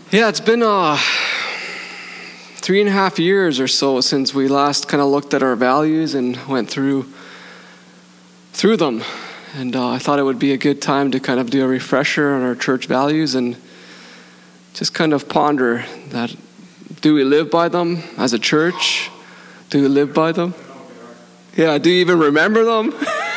Yeah, it's been 3.5 years or so since we last kind of looked at our values and went through them. And I thought it would be a good time to kind of do a refresher on our church values and just kind of ponder that. Do we live by them as a church? Do we live by them? Yeah, do you even remember them?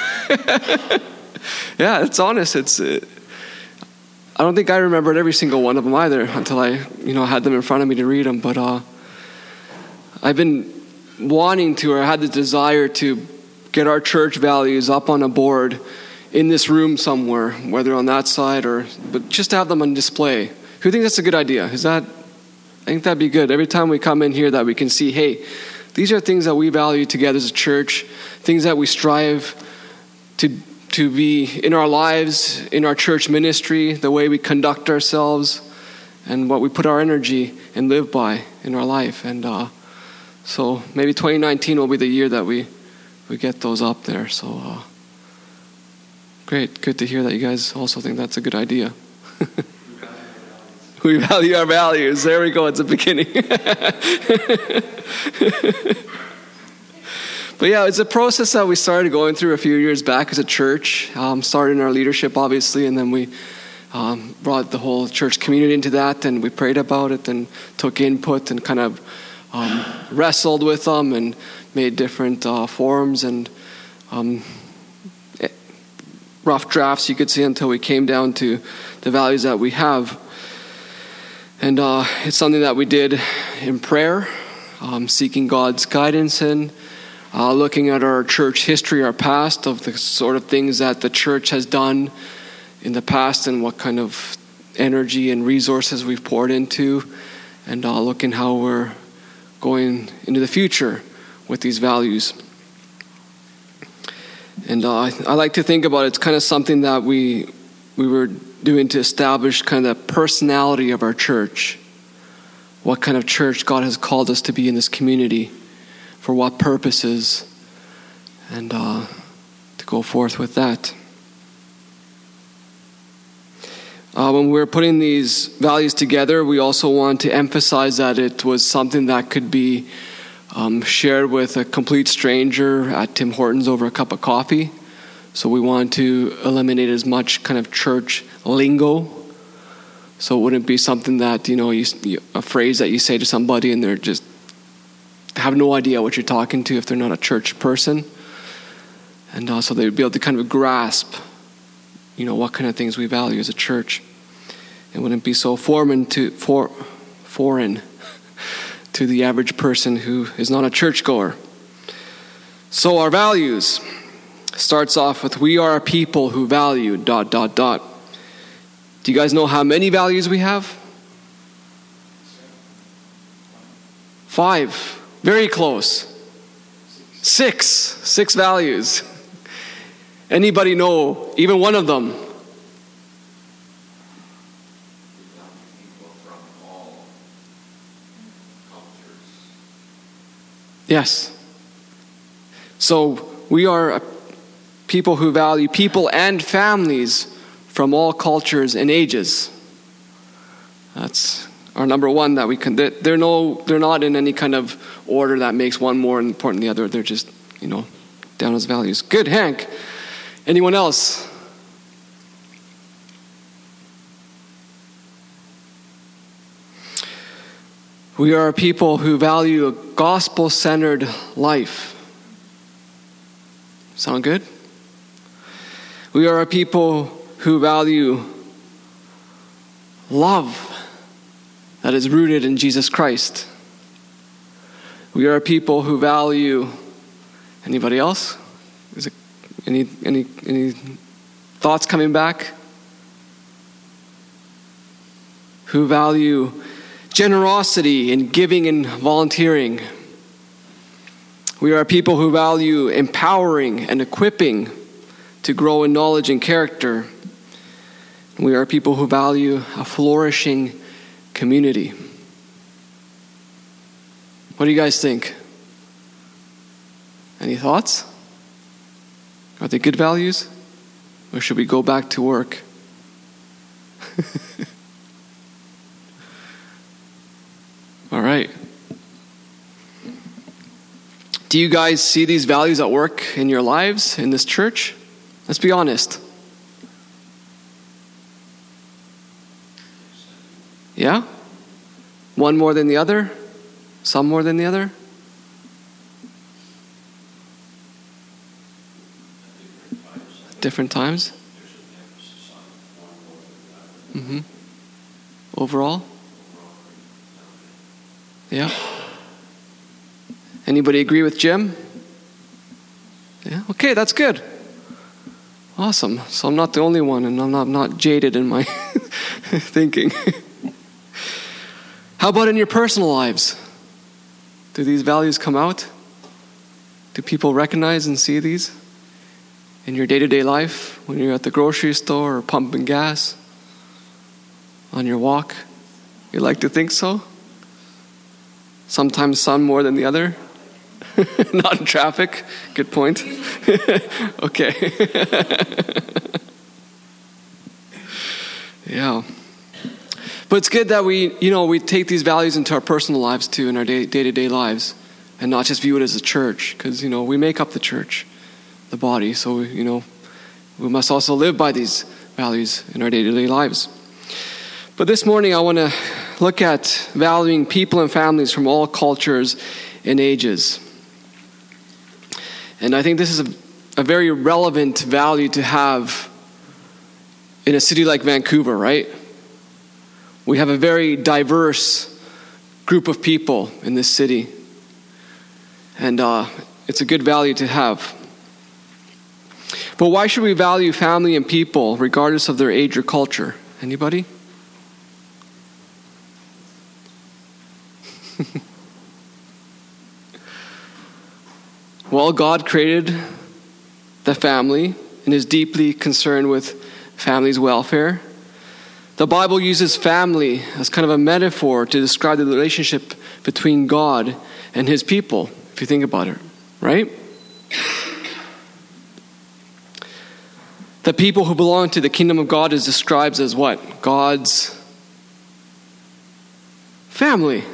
Yeah, it's honest. I don't think I remembered every single one of them either until I, had them in front of me to read them. But I've been wanting to, or had the desire to get our church values up on a board in this room somewhere, whether on that side but just to have them on display. Who thinks that's a good idea? I think that'd be good. Every time we come in here that we can see, hey, these are things that we value together as a church, things that we strive to be in our lives, in our church ministry, the way we conduct ourselves, and what we put our energy and live by in our life. And so maybe 2019 will be the year that we get those up there. So great. Good to hear that you guys also think that's a good idea. We value our values. There we go. It's a beginning. But yeah, it's a process that we started going through a few years back as a church. Started in our leadership, obviously, and then we brought the whole church community into that, and we prayed about it and took input and kind of wrestled with them and made different forms and rough drafts, you could see, until we came down to the values that we have. And it's something that we did in prayer, seeking God's guidance in, looking at our church history, our past, of the sort of things that the church has done in the past and what kind of energy and resources we've poured into, and looking how we're going into the future with these values. And I like to think about it's kind of something that we were doing to establish kind of the personality of our church, what kind of church God has called us to be in this community, for what purposes, and to go forth with that. When we were putting these values together, we also want to emphasize that it was something that could be shared with a complete stranger at Tim Hortons over a cup of coffee. So we want to eliminate as much kind of church lingo. So it wouldn't be something that, a phrase that you say to somebody and they're just have no idea what you're talking to if they're not a church person. And so they would be able to kind of grasp, what kind of things we value as a church. It wouldn't be so foreign to the average person who is not a churchgoer. So our values starts off with, we are a people who value ... Do you guys know how many values we have? 5. Very close. 6 values. Anybody know even one of them? Yes. So we are a people who value people and families from all cultures and ages. That's our number one that we can. They're not in any kind of order that makes one more important than the other. They're just, down as values. Good, Hank. Anyone else? We are a people who value a gospel-centered life. Sound good? We are a people who value love that is rooted in Jesus Christ. We are a people who value... Anybody else? Is it any thoughts coming back? Who value generosity and giving and volunteering. We are a people who value empowering and equipping to grow in knowledge and character. We are people who value a flourishing community. What do you guys think? Any thoughts? Are they good values? Or should we go back to work? Do you guys see these values at work in your lives, in this church? Let's be honest. Yeah? One more than the other? Some more than the other? Different times? Mm-hmm. Overall? Yeah. Anybody agree with Jim? Yeah. Okay, that's good. Awesome. So I'm not the only one, and I'm not jaded in my thinking. How about in your personal lives? Do these values come out? Do people recognize and see these in your day-to-day life, when you're at the grocery store or pumping gas, on your walk? You like to think so? Sometimes some more than the other? Not in traffic? Good point. Okay. Yeah. But it's good that we take these values into our personal lives too, in our day-to-day lives, and not just view it as a church, because, we make up the church, the body, so, we must also live by these values in our day-to-day lives. But this morning I want to look at valuing people and families from all cultures and ages. And I think this is a very relevant value to have in a city like Vancouver, right? We have a very diverse group of people in this city. And it's a good value to have. But why should we value family and people regardless of their age or culture? Anybody? Well, God created the family and is deeply concerned with family's welfare. The Bible uses family as kind of a metaphor to describe the relationship between God and his people, if you think about it, right? The people who belong to the kingdom of God is described as what? God's family.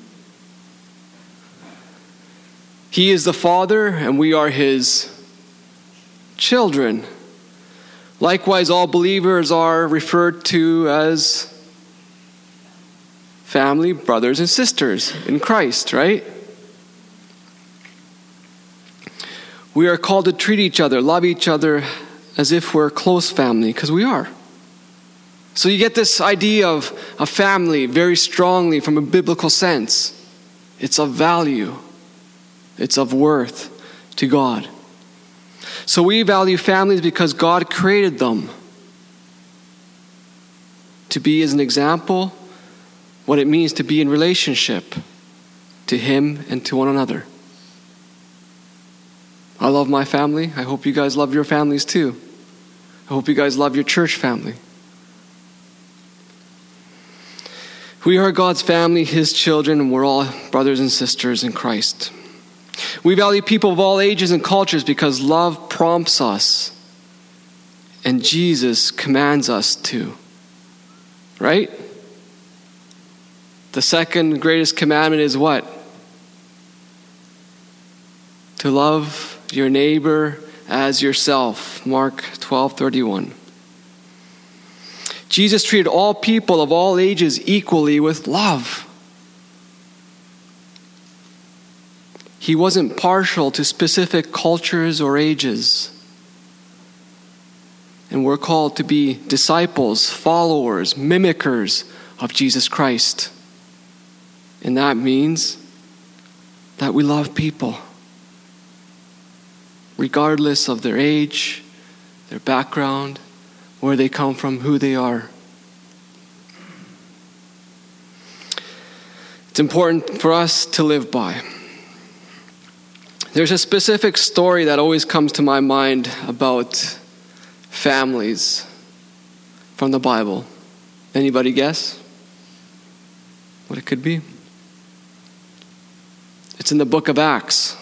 He is the Father, and we are his children. Likewise, all believers are referred to as family, brothers and sisters in Christ, right? We are called to treat each other, love each other as if we're close family, because we are. So you get this idea of a family very strongly from a biblical sense. It's of value. It's of worth to God. So we value families because God created them to be as an example what it means to be in relationship to him and to one another. I love my family. I hope you guys love your families too. I hope you guys love your church family. We are God's family, his children, and we're all brothers and sisters in Christ. We value people of all ages and cultures because love prompts us and Jesus commands us to. Right? The second greatest commandment is what? To love your neighbor as yourself. Mark 12:31. Jesus treated all people of all ages equally with love. He wasn't partial to specific cultures or ages. And we're called to be disciples, followers, mimickers of Jesus Christ. And that means that we love people, regardless of their age, their background, where they come from, who they are. It's important for us to live by. There's a specific story that always comes to my mind about families from the Bible. Anybody guess what it could be? It's in the book of Acts.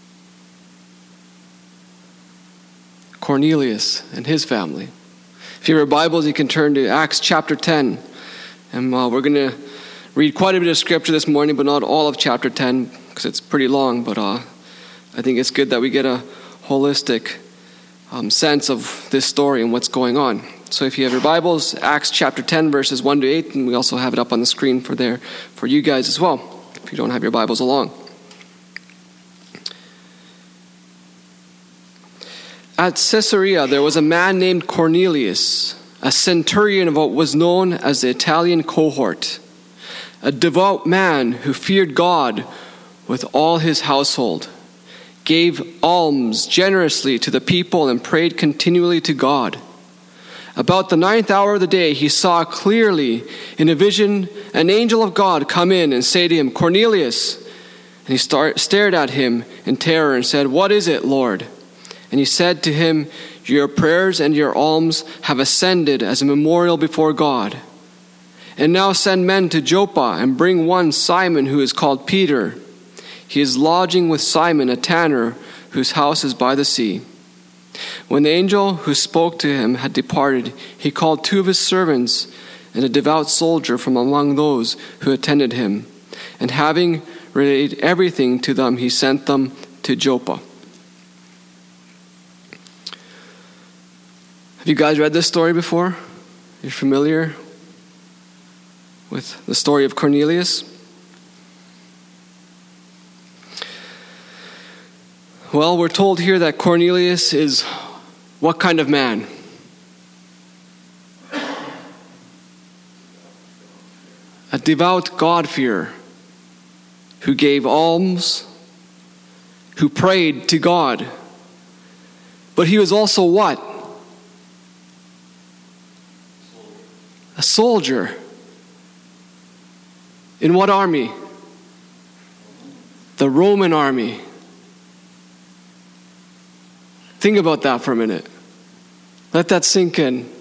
Cornelius and his family. If you have Bibles, you can turn to Acts chapter 10. And we're going to read quite a bit of scripture this morning, but not all of chapter 10, because it's pretty long. But I I think it's good that we get a holistic sense of this story and what's going on. So if you have your Bibles, Acts chapter 10, verses 1 to 8, and we also have it up on the screen for you guys as well, if you don't have your Bibles along. At Caesarea, there was a man named Cornelius, a centurion of what was known as the Italian cohort, a devout man who feared God with all his household, gave alms generously to the people, and prayed continually to God. About the 9th hour of the day, he saw clearly in a vision an angel of God come in and say to him, "Cornelius." And he stared at him in terror and said, "What is it, Lord?" And he said to him, "Your prayers and your alms have ascended as a memorial before God. And now send men to Joppa and bring one Simon who is called Peter. He is lodging with Simon, a tanner, whose house is by the sea." When the angel who spoke to him had departed, he called 2 of his servants and a devout soldier from among those who attended him. And having related everything to them, he sent them to Joppa. Have you guys read this story before? You're familiar with the story of Cornelius? Well, we're told here that Cornelius is what kind of man? A devout God-fearer who gave alms, who prayed to God. But he was also what? A soldier. In what army? The Roman army. Think about that for a minute. Let that sink in.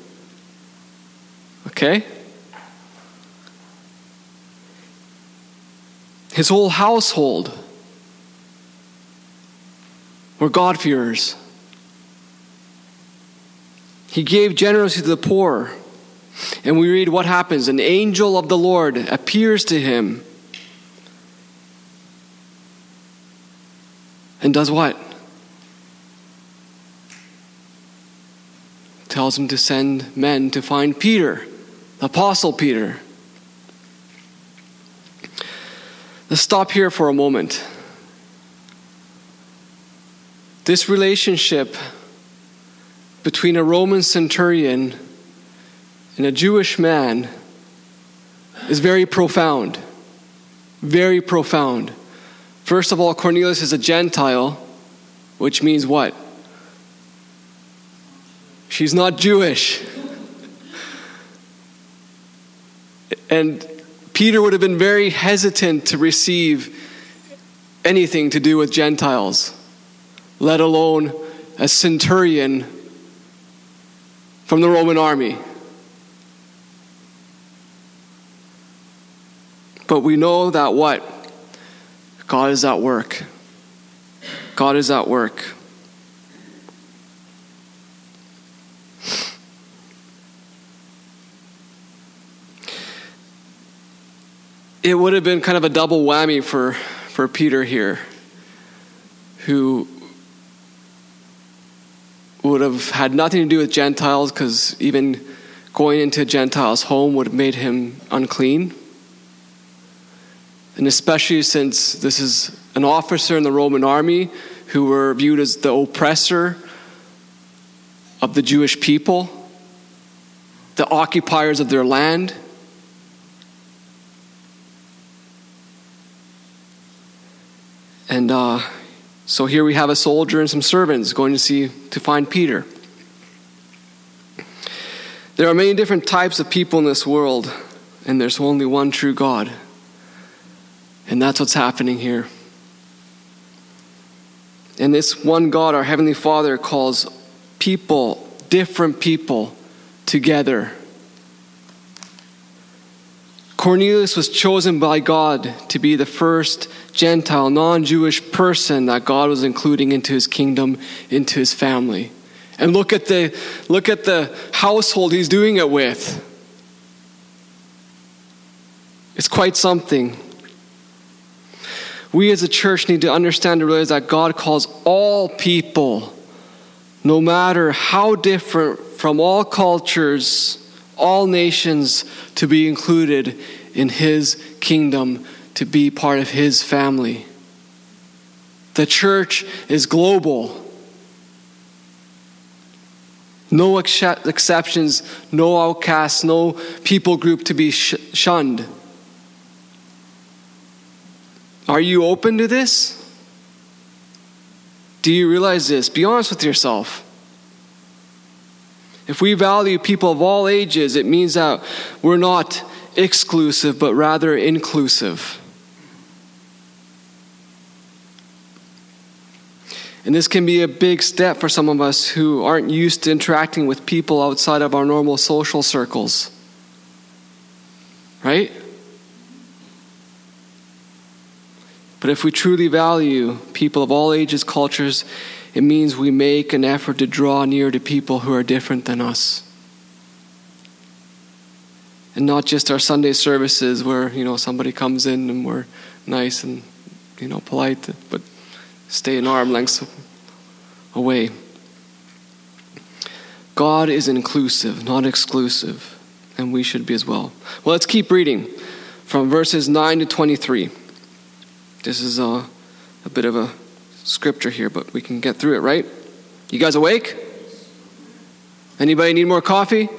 Okay? His whole household were God-fearers. He gave generously to the poor. And we read what happens. An angel of the Lord appears to him and does what? Tells him to send men to find Peter, the Apostle Peter. Let's stop here for a moment. This relationship between a Roman centurion and a Jewish man is very profound. Very profound. First of all, Cornelius is a Gentile, which means what? She's not Jewish. And Peter would have been very hesitant to receive anything to do with Gentiles, let alone a centurion from the Roman army. But we know that what? God is at work. God is at work. It would have been kind of a double whammy for Peter here, who would have had nothing to do with Gentiles, because even going into a Gentile's home would have made him unclean. And especially since this is an officer in the Roman army who were viewed as the oppressor of the Jewish people, the occupiers of their land. And so here we have a soldier and some servants going to find Peter. There are many different types of people in this world, and there's only one true God. And that's what's happening here. And this one God, our Heavenly Father, calls people, different people, together. Cornelius was chosen by God to be the first Gentile, non-Jewish person that God was including into his kingdom, into his family. And look at the household he's doing it with. It's quite something. We as a church need to understand and realize that God calls all people, no matter how different from all cultures, all nations, to be included in his kingdom, to be part of his family. The church is global. No exceptions, no outcasts, no people group to be shunned. Are you open to this? Do you realize this? Be honest with yourself. If we value people of all ages, it means that we're not exclusive, but rather inclusive. And this can be a big step for some of us who aren't used to interacting with people outside of our normal social circles. Right? But if we truly value people of all ages, cultures, it means we make an effort to draw near to people who are different than us. And not just our Sunday services where, somebody comes in and we're nice and, polite, but stay an arm length away. God is inclusive, not exclusive, and we should be as well. Well, let's keep reading from verses 9 to 23. This is a bit of a scripture here, but we can get through it, right? You guys awake? Anybody need more coffee?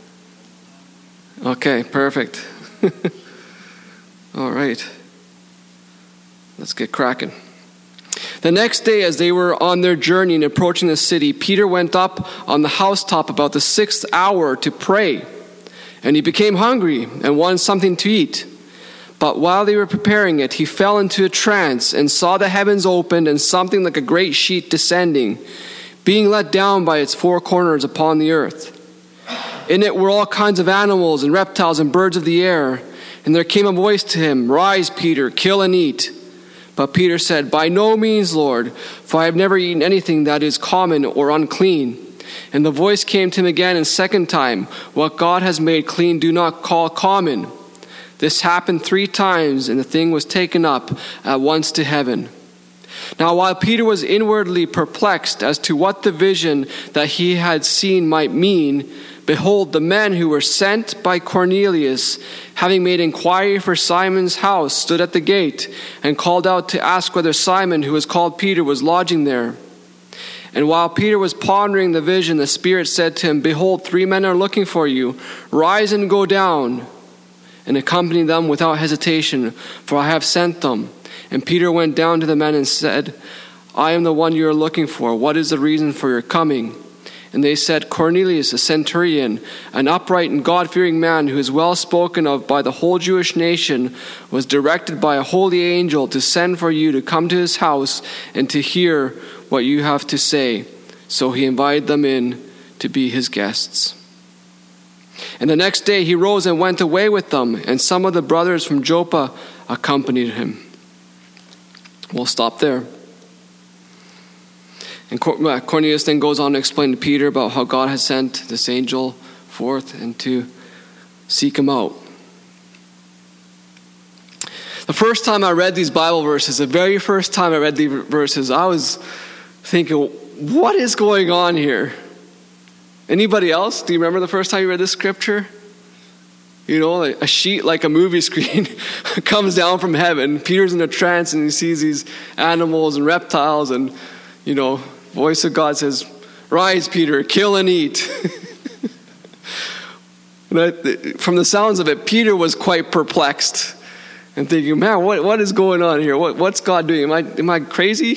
Okay, perfect. All right. Let's get cracking. The next day, as they were on their journey and approaching the city, Peter went up on the housetop about the 6th hour to pray. And he became hungry and wanted something to eat. But while they were preparing it, he fell into a trance and saw the heavens opened and something like a great sheet descending, being let down by its four corners upon the earth. In it were all kinds of animals and reptiles and birds of the air. And there came a voice to him, "Rise, Peter, kill and eat." But Peter said, "By no means, Lord, for I have never eaten anything that is common or unclean." And the voice came to him again a second time, "What God has made clean, do not call common." This happened 3 times, and the thing was taken up at once to heaven. Now while Peter was inwardly perplexed as to what the vision that he had seen might mean, behold, the men who were sent by Cornelius, having made inquiry for Simon's house, stood at the gate and called out to ask whether Simon, who was called Peter, was lodging there. And while Peter was pondering the vision, the Spirit said to him, "Behold, 3 men are looking for you. Rise and go down and accompany them without hesitation, for I have sent them." And Peter went down to the men and said, "I am the one you are looking for. What is the reason for your coming?" And they said, "Cornelius, a centurion, an upright and God-fearing man who is well spoken of by the whole Jewish nation, was directed by a holy angel to send for you to come to his house and to hear what you have to say." So he invited them in to be his guests. And the next day he rose and went away with them, and some of the brothers from Joppa accompanied him. We'll stop there. And Cornelius then goes on to explain to Peter about how God has sent this angel forth and to seek him out. The first time I read these Bible verses, the very first time I read these verses, I was thinking, what is going on here? Anybody else? Do you remember the first time you read this scripture? Like a sheet like a movie screen comes down from heaven. Peter's in a trance and he sees these animals and reptiles and, voice of God says, "Rise, Peter, kill and eat." From the sounds of it, Peter was quite perplexed and thinking, man, what is going on here? What's God doing? Am I crazy?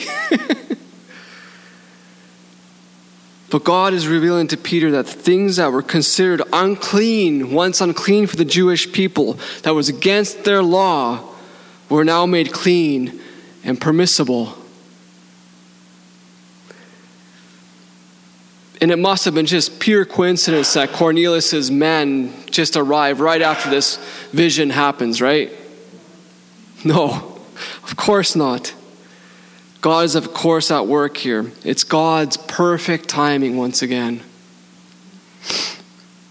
But God is revealing to Peter that things that were considered unclean, once unclean for the Jewish people, that was against their law, were now made clean and permissible. And it must have been just pure coincidence that Cornelius' men just arrive right after this vision happens, right? No, of course not. God is, of course, at work here. It's God's perfect timing once again.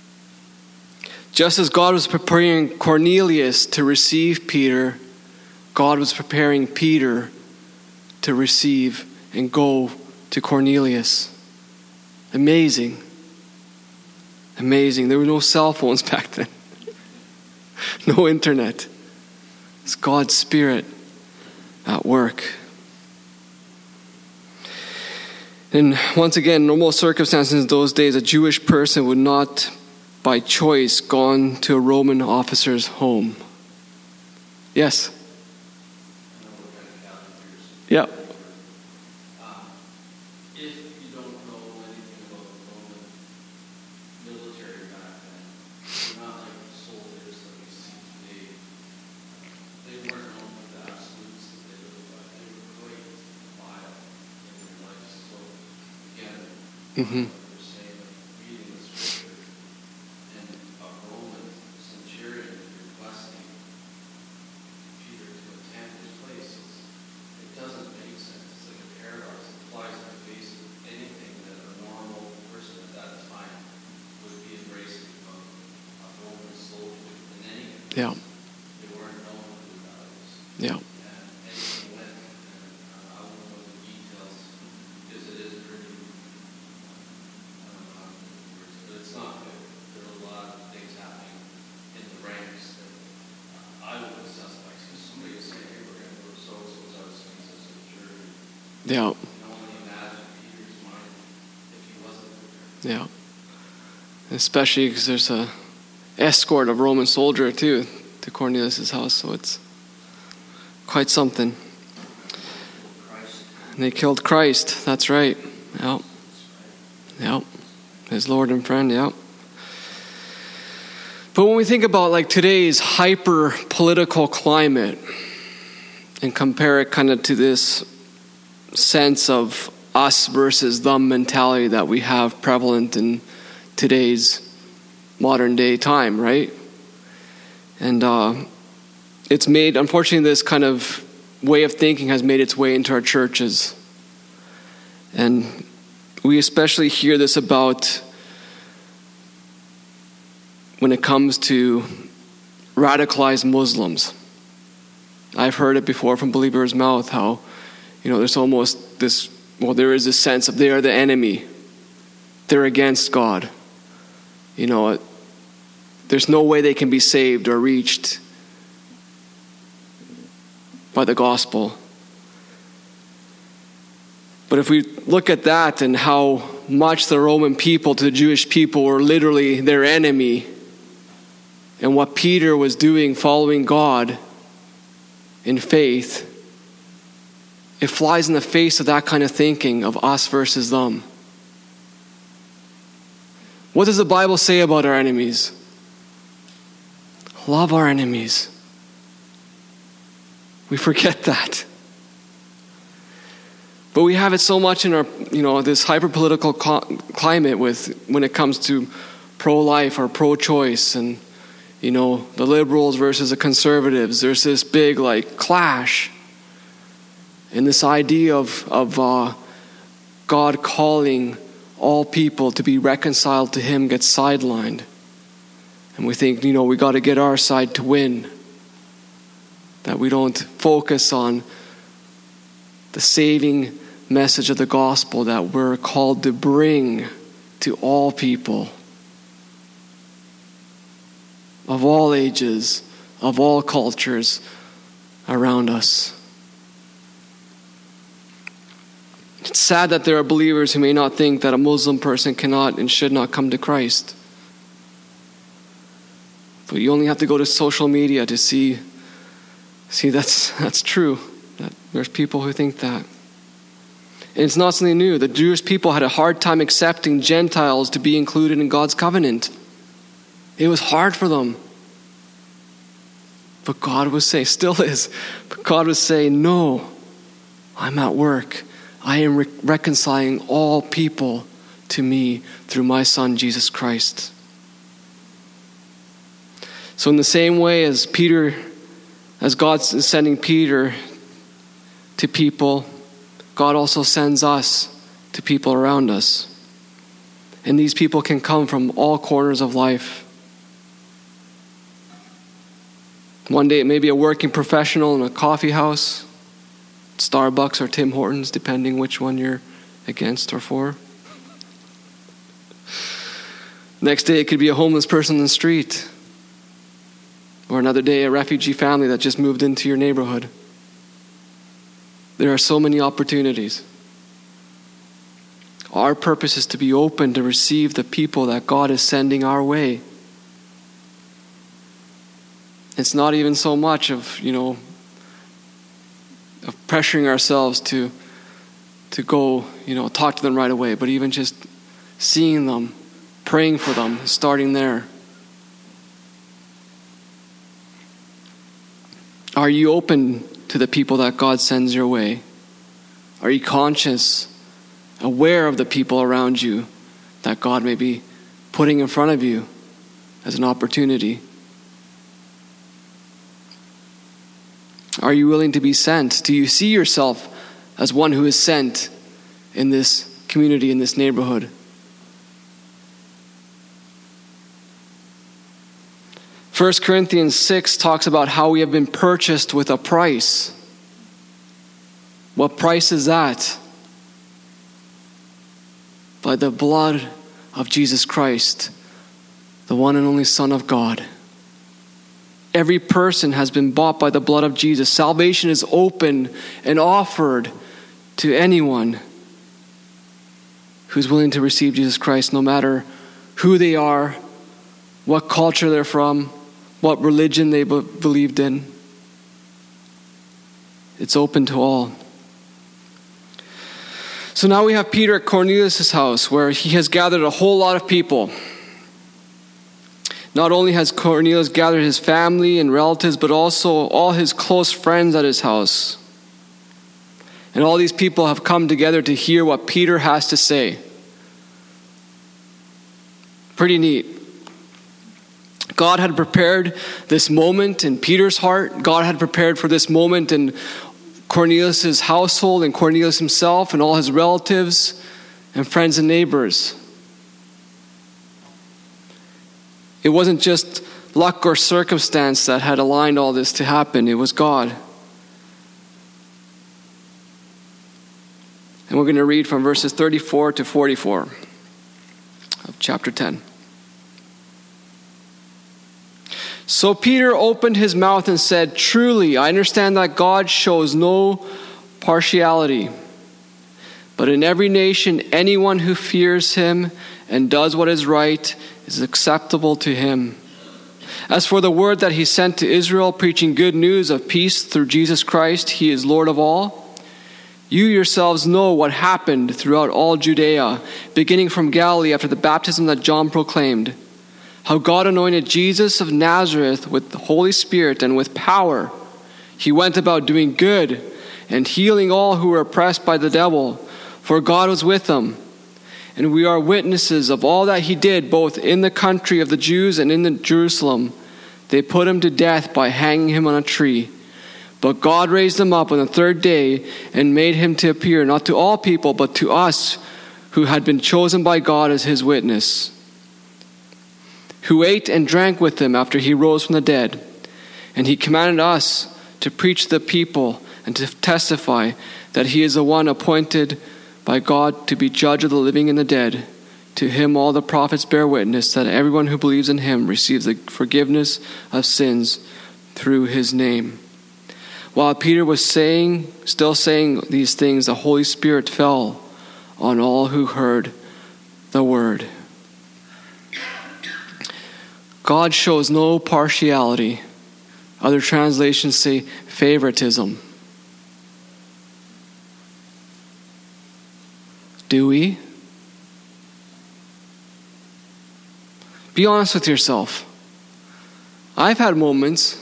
Just as God was preparing Cornelius to receive Peter, God was preparing Peter to receive and go to Cornelius. Amazing. Amazing. There were no cell phones back then. No internet. It's God's Spirit at work. And once again, in normal circumstances in those days, a Jewish person would not, by choice, gone to a Roman officer's home. Yes? Yeah. If you don't know anything about the Roman military back then, they're not like the soldiers that we see today. They weren't known for the absolutes that they lived by. They were quite vile in their lives. So again, they're saying that reading the scripture and a Roman centurion requesting Peter to attend his place, it doesn't make sense. It's like a paradox. It flies in the face of anything that a normal person at that time would be embracing from a Roman soldier in any case. Yeah. They weren't known for their values. Yeah. And anything went, and I won't know the details because it is pretty, I don't know how to put the words, but it's not good. There are a lot of things happening in the ranks that I would assess like somebody is saying, hey, we're going to go to so-and-so's house and he's a centurion. Yeah. You can only imagine Peter's mind if he wasn't prepared. Yeah. Especially because there's a escort of Roman soldier too to Cornelius' house, so it's quite something. And they killed Christ. That's right. Yeah. Yeah. His Lord and friend. Yeah. But when we think about like today's hyper political climate and compare it kind of to this sense of us versus them mentality that we have prevalent in today's modern day time, right? And it's made, unfortunately, this kind of way of thinking has made its way into our churches. And we especially hear this about when it comes to radicalized Muslims. I've heard it before from believers' mouth how, there's almost this, there is this sense of they are the enemy. They're against God. There's no way they can be saved or reached by the gospel. But if we look at that and how much the Roman people to the Jewish people were literally their enemy, and what Peter was doing following God in faith, it flies in the face of that kind of thinking of us versus them. What does the Bible say about our enemies? Love our enemies. We forget that. But we have it so much in our, this hyper-political climate when it comes to pro-life or pro-choice and, the liberals versus the conservatives. There's this big, clash. And this idea of God calling all people to be reconciled to Him gets sidelined. And we think, we got to get our side to win. That we don't focus on the saving message of the gospel that we're called to bring to all people. Of all ages, of all cultures around us. It's sad that there are believers who may not think that a Muslim person cannot and should not come to Christ. But you only have to go to social media to see that's true. That there's people who think that. And it's not something new. The Jewish people had a hard time accepting Gentiles to be included in God's covenant. It was hard for them. But God would say, still is, but God would say, no, I'm at work. I am reconciling all people to me through my Son, Jesus Christ. So in the same way as God is sending Peter to people, God also sends us to people around us. And these people can come from all corners of life. One day it may be a working professional in a coffee house, Starbucks or Tim Hortons, depending which one you're against or for. Next day it could be a homeless person in the street. Or another day a refugee family that just moved into your neighborhood. There are so many opportunities. Our purpose is to be open to receive the people that God is sending our way. It's not even so much of, of pressuring ourselves to go, talk to them right away, but even just seeing them, praying for them, starting there. Are you open to the people that God sends your way? Are you conscious, aware of the people around you that God may be putting in front of you as an opportunity? Are you willing to be sent? Do you see yourself as one who is sent in this community, in this neighborhood? First Corinthians 6 talks about how we have been purchased with a price. What price is that? By the blood of Jesus Christ, the one and only Son of God. Every person has been bought by the blood of Jesus. Salvation is open and offered to anyone who's willing to receive Jesus Christ, no matter who they are, what culture they're from, what religion they believed in. It's open to all. So now we have Peter at Cornelius' house, where he has gathered a whole lot of people. Not only has Cornelius gathered his family and relatives, but also all his close friends at his house. And all these people have come together to hear what Peter has to say. Pretty neat. God had prepared this moment in Peter's heart. God had prepared for this moment in Cornelius' household and Cornelius himself and all his relatives and friends and neighbors. It wasn't just luck or circumstance that had aligned all this to happen. It was God. And we're going to read from verses 34 to 44 of chapter 10. So Peter opened his mouth and said, "Truly, I understand that God shows no partiality. But in every nation, anyone who fears him and does what is right is acceptable to him. As for the word that he sent to Israel, preaching good news of peace through Jesus Christ, he is Lord of all. You yourselves know what happened throughout all Judea, beginning from Galilee after the baptism that John proclaimed, how God anointed Jesus of Nazareth with the Holy Spirit and with power. He went about doing good and healing all who were oppressed by the devil, for God was with him. And we are witnesses of all that he did, both in the country of the Jews and in Jerusalem. They put him to death by hanging him on a tree. But God raised him up on the third day and made him to appear not to all people, but to us who had been chosen by God as his witness, who ate and drank with him after he rose from the dead. And he commanded us to preach to the people and to testify that he is the one appointed by God to be judge of the living and the dead. To him all the prophets bear witness that everyone who believes in him receives the forgiveness of sins through his name." While Peter was still saying these things, the Holy Spirit fell on all who heard the word. God shows no partiality. Other translations say favoritism. Do we? Be honest with yourself. I've had moments,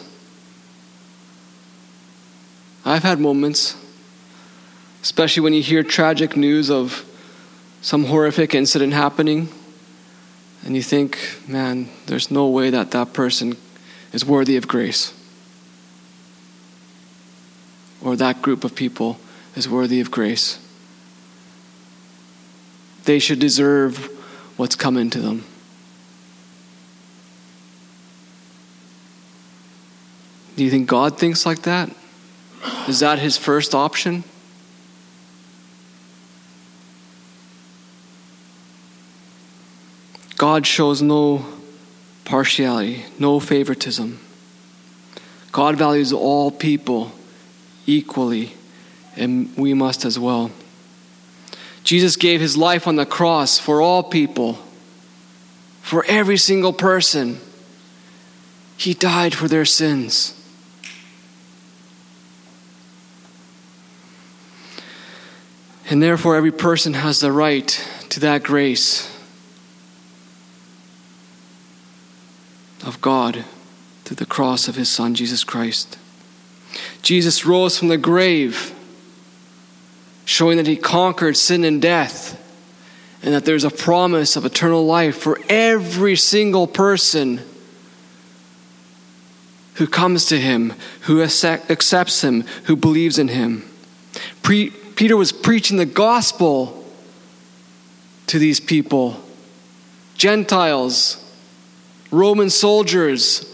especially when you hear tragic news of some horrific incident happening, and you think, man, there's no way that person is worthy of grace, or that group of people is worthy of grace. They should deserve what's coming to them. Do you think God thinks like that? Is that his first option? God shows no partiality, no favoritism. God values all people equally, and we must as well. Jesus gave his life on the cross for all people, for every single person. He died for their sins. And therefore, every person has the right to that grace of God through the cross of his Son, Jesus Christ. Jesus rose from the grave, showing that he conquered sin and death, and that there's a promise of eternal life for every single person who comes to him, who accepts him, who believes in him. Peter was preaching the gospel to these people, Gentiles, Roman soldiers.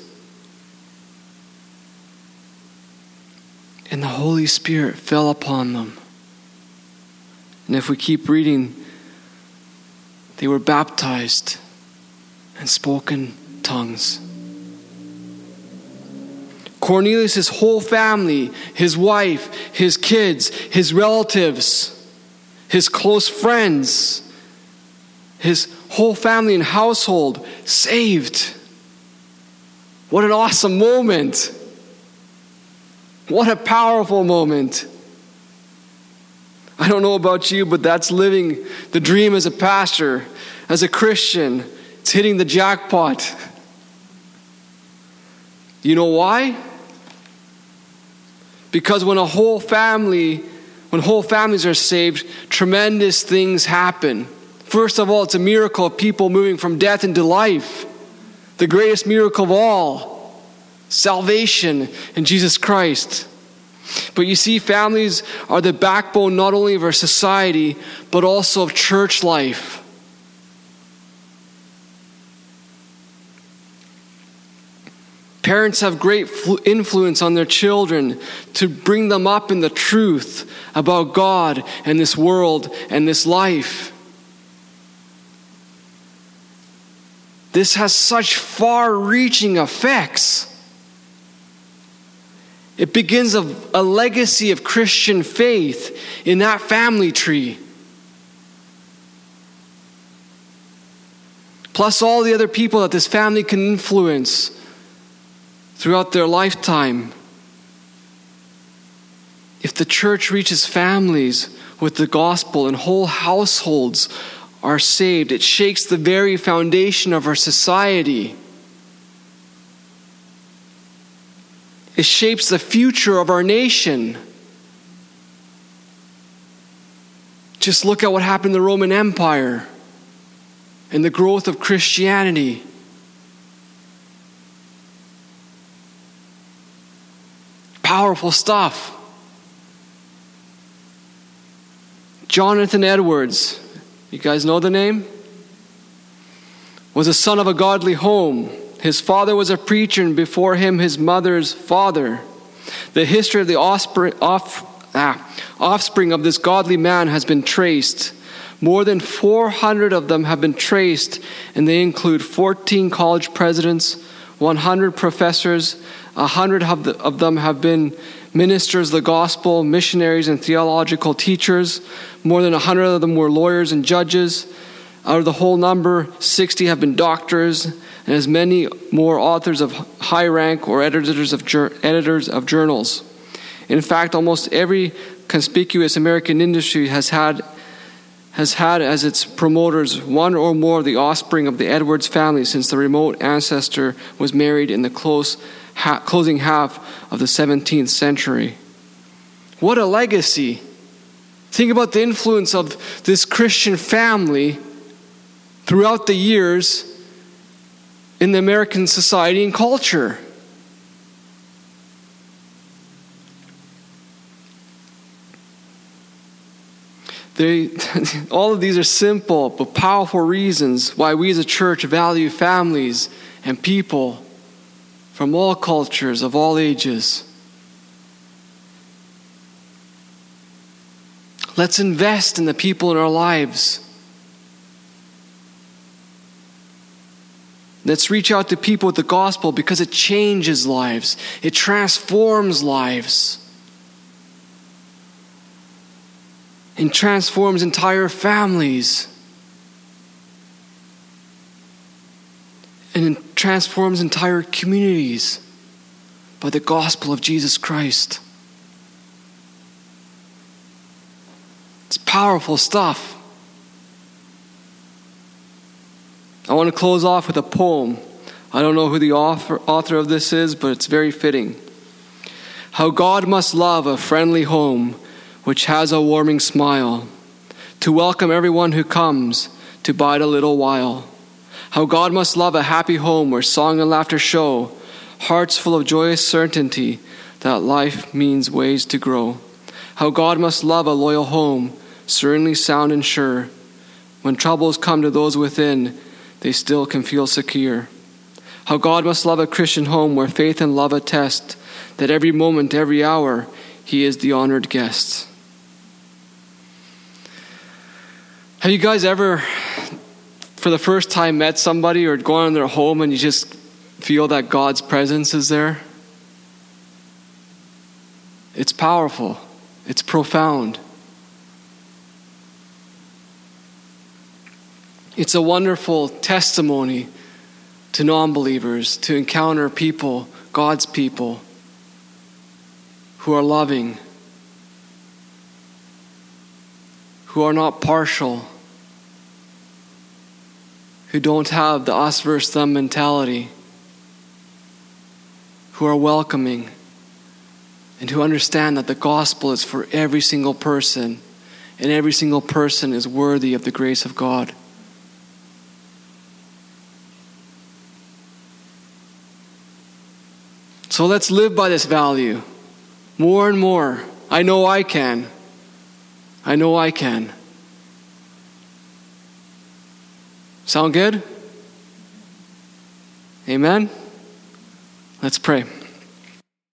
And the Holy Spirit fell upon them. And if we keep reading, they were baptized and spoke in tongues. Cornelius' whole family, his wife, his kids, his relatives, his close friends, his whole family and household saved. What an awesome moment. What a powerful moment. I don't know about you, but that's living the dream as a pastor, as a Christian. It's hitting the jackpot. You know why? Because when whole families are saved, tremendous things happen. First of all, it's a miracle of people moving from death into life. The greatest miracle of all, salvation in Jesus Christ. But you see, families are the backbone not only of our society, but also of church life. Parents have great influence on their children to bring them up in the truth about God and this world and this life. This has such far-reaching effects. It begins a legacy of Christian faith in that family tree. Plus all the other people that this family can influence throughout their lifetime. If the church reaches families with the gospel and whole households are saved, it shakes the very foundation of our society. It shapes the future of our nation. Just look at what happened in the Roman Empire and the growth of Christianity. Powerful stuff. Jonathan Edwards, you guys know the name? Was a son of a godly home. His father was a preacher, and before him his mother's father. The history of the offspring of this godly man has been traced. More than 400 of them have been traced, and they include 14 college presidents, 100 professors, 100 of them have been ministers of the gospel, missionaries, and theological teachers. More than 100 of them were lawyers and judges. Out of the whole number, 60 have been doctors, and as many more authors of high rank or editors of journals. In fact, almost every conspicuous American industry has had as its promoters one or more of the offspring of the Edwards family since the remote ancestor was married in the closing half of the 17th century. What a legacy. Think about the influence of this Christian family throughout the years in the American society and culture. All of these are simple but powerful reasons why we as a church value families and people from all cultures, of all ages. Let's invest in the people in our lives. Let's reach out to people with the gospel because it changes lives. It transforms lives. And transforms entire families. And it transforms entire communities by the gospel of Jesus Christ. It's powerful stuff. I want to close off with a poem. I don't know who the author of this is, but it's very fitting. How God must love a friendly home which has a warming smile, to welcome everyone who comes to bide a little while. How God must love a happy home where song and laughter show, hearts full of joyous certainty that life means ways to grow. How God must love a loyal home, serenely sound and sure. When troubles come to those within, they still can feel secure. How God must love a Christian home where faith and love attest that every moment, every hour, He is the honored guest. Have you guys ever, for the first time, met somebody or gone in their home and you just feel that God's presence is there? It's powerful. It's profound. It's a wonderful testimony to non-believers to encounter people, God's people, who are loving, who are not partial, who don't have the us versus them mentality, who are welcoming, and who understand that the gospel is for every single person, and every single person is worthy of the grace of God. So let's live by this value more and more. I know I can. I know I can. Sound good? Amen? Let's pray.